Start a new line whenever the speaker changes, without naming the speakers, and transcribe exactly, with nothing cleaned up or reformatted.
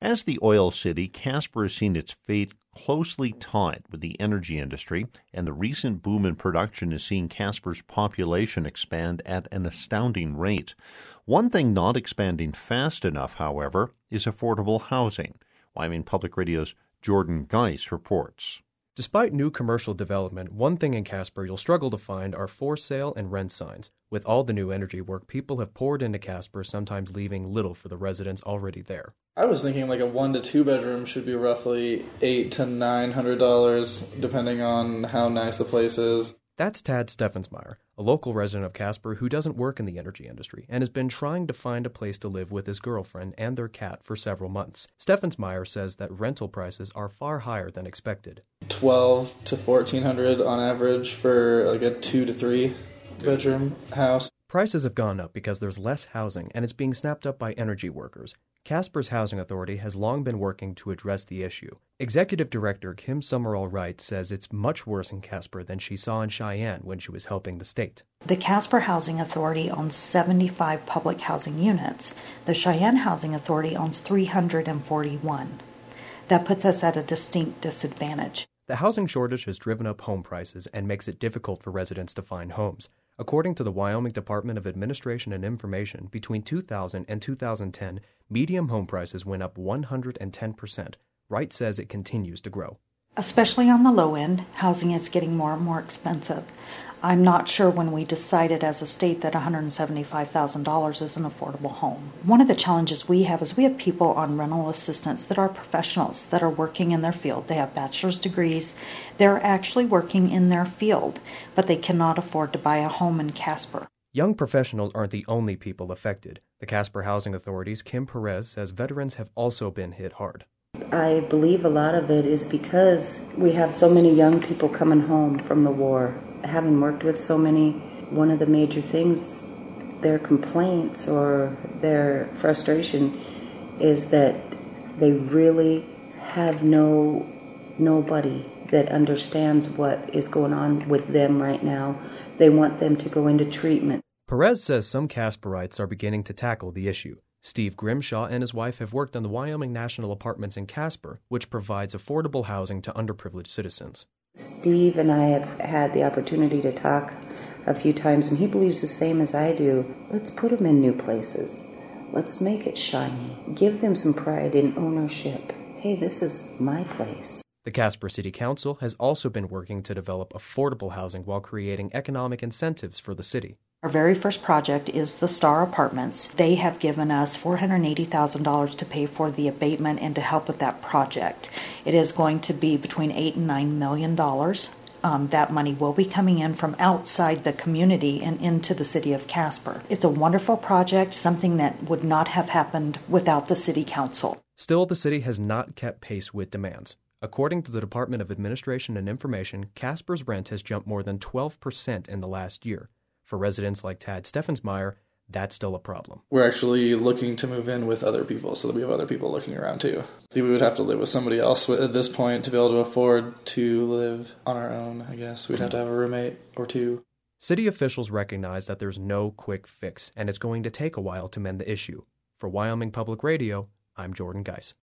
As the oil city, Casper has seen its fate closely tied with the energy industry, and the recent boom in production has seen Casper's population expand at an astounding rate. One thing not expanding fast enough, however, is affordable housing. Wyoming Public Radio's Jordan Geis reports.
Despite new commercial development, one thing in Casper you'll struggle to find are for sale and rent signs. With all the new energy work, people have poured into Casper, sometimes leaving little for the residents already there.
I was thinking like a one to two bedroom should be roughly eight to nine hundred dollars, depending on how nice the place is.
That's Tad Steffensmeyer, a local resident of Casper who doesn't work in the energy industry and has been trying to find a place to live with his girlfriend and their cat for several months. Steffensmeyer says that rental prices are far higher than expected.
Twelve to fourteen hundred on average for like a two to three bedroom house.
Prices have gone up because there's less housing and it's being snapped up by energy workers. Casper's Housing Authority has long been working to address the issue. Executive Director Kim Summerall Wright says it's much worse in Casper than she saw in Cheyenne when she was helping the state.
The Casper Housing Authority owns seventy-five public housing units. The Cheyenne Housing Authority owns three hundred forty-one. That puts us at a distinct disadvantage.
The housing shortage has driven up home prices and makes it difficult for residents to find homes. According to the Wyoming Department of Administration and Information, between two thousand and two thousand ten, median home prices went up one hundred ten percent. Wright says it continues to grow.
Especially on the low end, housing is getting more and more expensive. I'm not sure when we decided as a state that one hundred seventy-five thousand dollars is an affordable home. One of the challenges we have is we have people on rental assistance that are professionals that are working in their field. They have bachelor's degrees. They're actually working in their field, but they cannot afford to buy a home in Casper.
Young professionals aren't the only people affected. The Casper Housing Authority's Kim Perez says veterans have also been hit hard.
I believe a lot of it is because we have so many young people coming home from the war. Having worked with so many, one of the major things, their complaints or their frustration is that they really have no nobody that understands what is going on with them right now. They want them to go into treatment.
Perez says some Casperites are beginning to tackle the issue. Steve Grimshaw and his wife have worked on the Wyoming National Apartments in Casper, which provides affordable housing to underprivileged citizens.
Steve and I have had the opportunity to talk a few times, and he believes the same as I do. Let's put them in new places. Let's make it shiny. Give them some pride in ownership. Hey, this is my place.
The Casper City Council has also been working to develop affordable housing while creating economic incentives for the city.
Our very first project is the Star Apartments. They have given us four hundred eighty thousand dollars to pay for the abatement and to help with that project. It is going to be between eight and nine million dollars. Um, that money will be coming in from outside the community and into the city of Casper. It's a wonderful project, something that would not have happened without the city council.
Still, the city has not kept pace with demands. According to the Department of Administration and Information, Casper's rent has jumped more than twelve percent in the last year. For residents like Tad Steffensmeyer, that's still a problem.
We're actually looking to move in with other people so that we have other people looking around too. I think we would have to live with somebody else at this point to be able to afford to live on our own, I guess. We'd have to have a roommate or two.
City officials recognize that there's no quick fix, and it's going to take a while to mend the issue. For Wyoming Public Radio, I'm Jordan Geis.